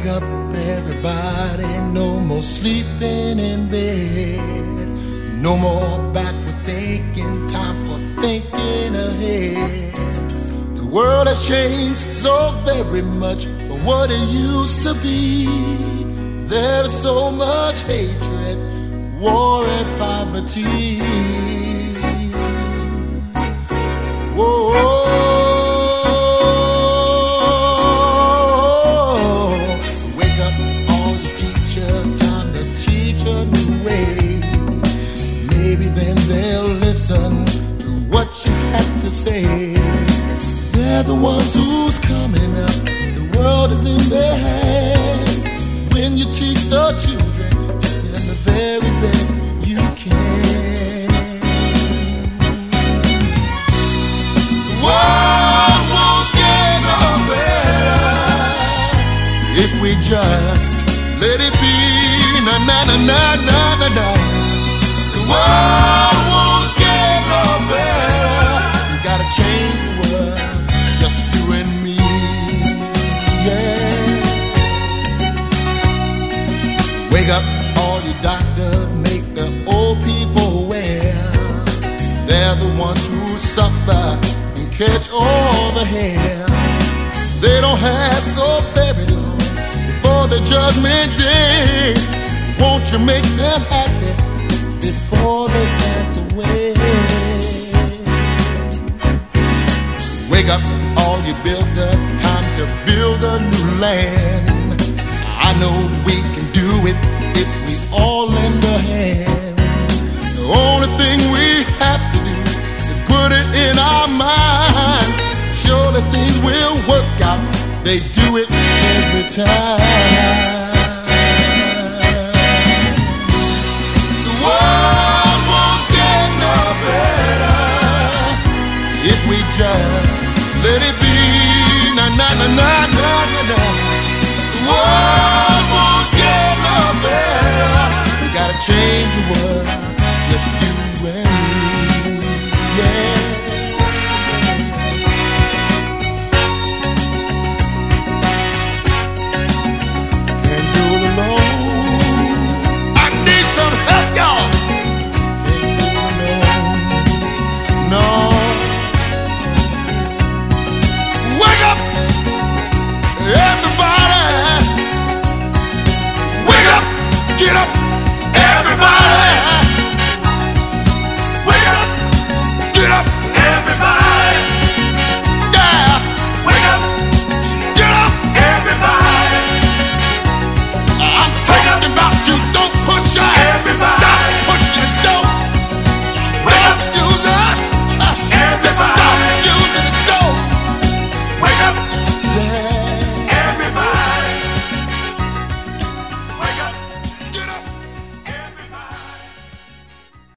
Wake up, everybody, no more sleeping in bed. No more backward thinking, time for thinking ahead. The world has changed so very much from what it used to be. There's so much hatred, war and poverty. Whoa. They'll listen to what you have to say. They're the ones who's coming up. The world is in their hands. When you teach the children, teach them the very best you can. The world won't get no better if we just let it be. Na na na na na na na. The world won't get no better. You gotta change the world, just you and me. Yeah. Wake up, all you doctors, make the old people aware. They're the ones who suffer and catch all the hair. They don't have so very long before the judgment day. Won't you make them happy before they pass away? Wake up, all you builders, time to build a new land. I know we can do it if we all lend a hand. The only thing we have to do is put it in our minds. Surely things will work out. They do it every time.